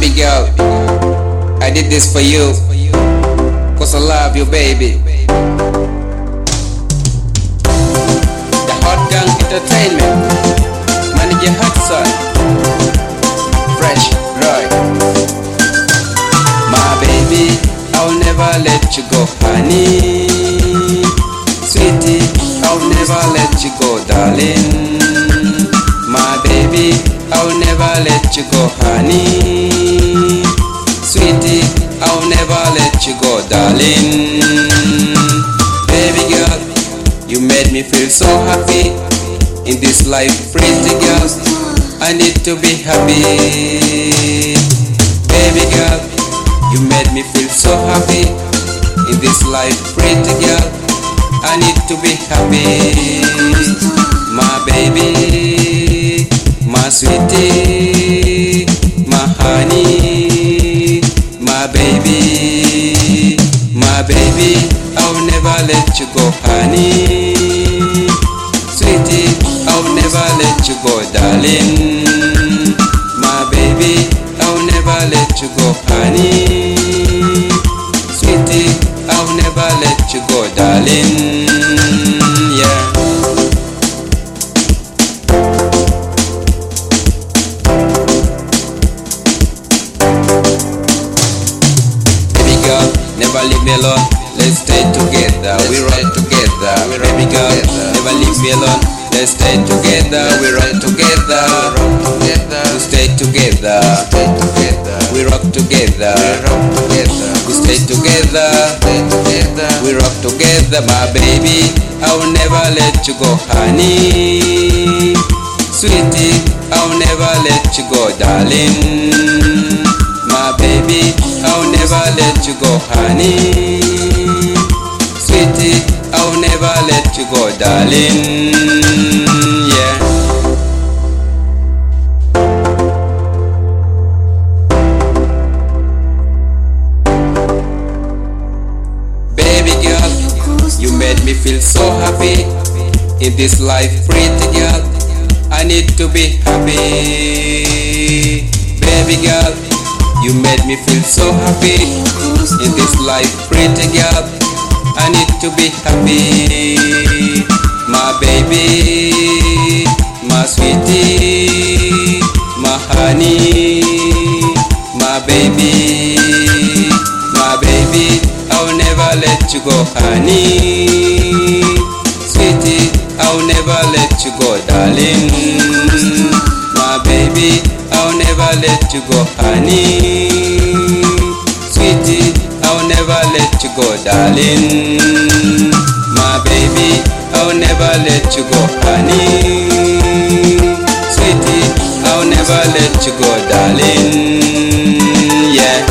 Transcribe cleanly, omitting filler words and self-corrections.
Baby girl, I did this for you, cause I love you, baby. The Hot Gang Entertainment, Manager Hudson, Fresh Roy. My baby, I'll never let you go, honey. Sweetie, I'll never let you go, darling. My baby, I'll never let you go, honey. Sweetie, I'll never let you go, darling. Baby girl, you made me feel so happy. In this life, pretty girl, I need to be happy. Baby girl, you made me feel so happy. In this life, pretty girl, I need to be happy. My baby, my sweetie, my honey, my baby, I'll never let you go, honey. Sweetie, I'll never let you go, darling. My baby, I'll never let you go, honey. Sweetie, I'll never let you go, darling. Yeah. Baby girl, never leave me alone. Let's stay together. We ride together. Baby girl, never leave me alone. Let's stay together. We ride together. We stay together. We rock together. We stay together. We rock together, my baby. I will never let you go, honey. Sweetie, I will never let you go, darling. My baby, I will never let you go, honey. Sweetie, I will never let you go, darling. Yeah. Baby girl, you made me feel so happy. In this life, pretty girl, I need to be happy. Baby girl, you made me feel so happy. In this life, pretty girl, I need to be happy. My baby, my sweetie, my honey, my baby, I'll never let you go, honey. Sweetie, I'll never let you go, darling. My baby, I'll never let you go, honey. Sweetie, I'll never let you go, darling. My baby, I'll never let you go, honey. Sweetie, I'll never let you go, darling. Yeah.